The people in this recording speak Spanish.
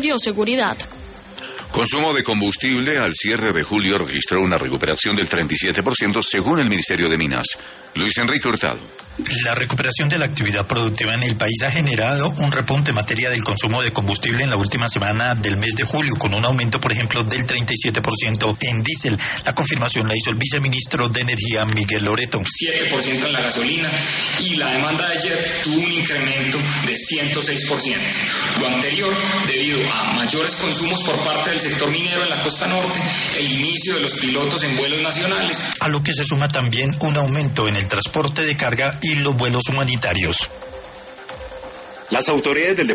dio seguridad. Consumo de combustible al cierre de julio registró una recuperación del 37% según el Ministerio de Minas. Luis Enrique Hurtado. La recuperación de la actividad productiva en el país ha generado un repunte en materia del consumo de combustible en la última semana del mes de julio, con un aumento, por ejemplo, del 37% en diésel. La confirmación la hizo el viceministro de Energía, Miguel Loreto. 7% en la gasolina y la demanda de jet tuvo un incremento de 106%. Lo anterior debido a mayores consumos por parte del sector minero en la costa norte, el inicio de los pilotos en vuelos nacionales. A lo que se suma también un aumento en el transporte de carga y los vuelos humanitarios. Las autoridades del